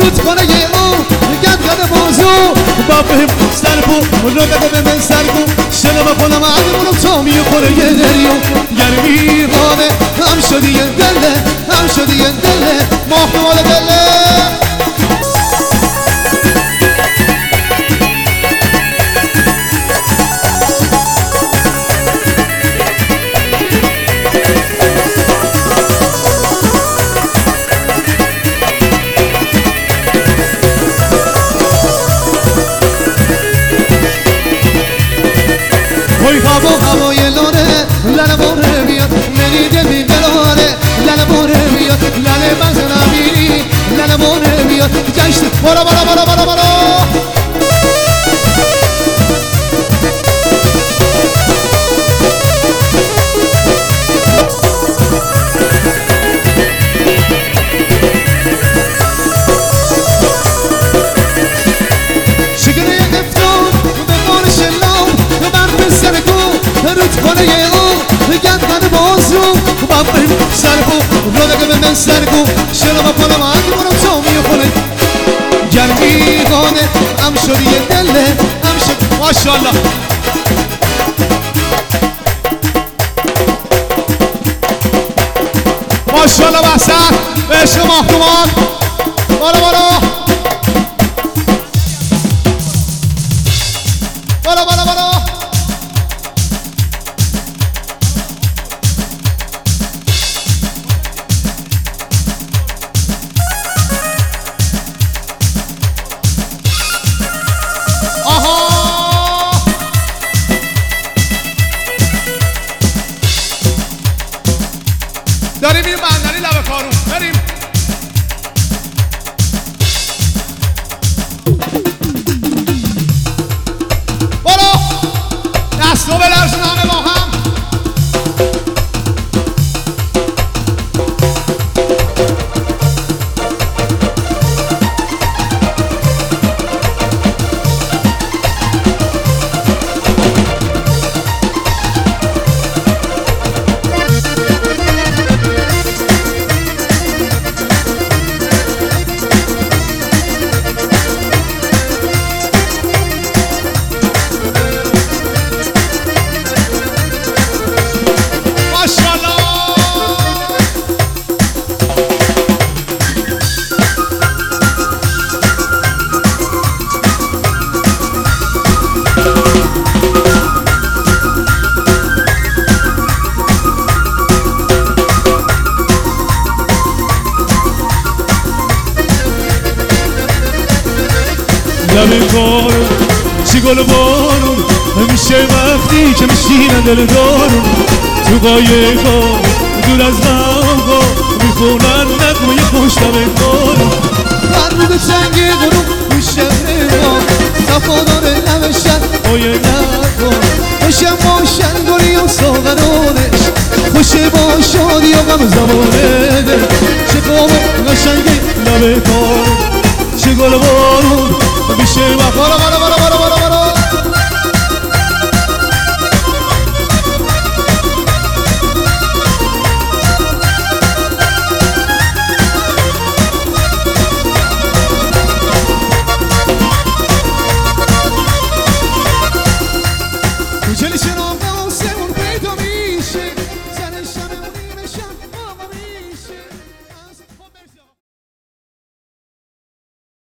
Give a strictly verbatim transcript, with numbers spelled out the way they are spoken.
رودخانه او گد گد بازو با بهم سر بو رو بگو به من سر بو شنو بکنم عدمونو تا میخوره یه دریو گرمی خانه هم شدی یه دله هم شدی یه دله ماه دله وای هوا هوای لانه لنه باره بیاد منی دل بی دلانه لنه باره بیاد لنه بزنم بیری لنه باره بیاد گشت بارا بارا بارا بارا بارا رودخانه او گد گد بازو با بهم سر بو رو بگو به من سر بو شنو بکنم عدمونو تا میخوره گرمی خانه هم شدی یه دله هم شد ماشاءالله ماشاءالله بحثت به عشق ماهدومان بارا بارا بارا بارا بارا داریم میریم بندری لب کارون بریم برو دستو بلرزون همه با هم لب کارون چی گل بارون همیشه وقتی که میشینن دل دارون تو قایقا دور از غمها میخونن نغمه پشت لب کارون هر رو به سنگ غروب میشه ما صفا داره نوشتن آیه نکن خوشه باشن گلی و ساغرانش خوشه با شادی و غم زبانه دل چه قام قشنگی لب کارون چه گل بارون میشه و بارا بارا بارا بارا بارا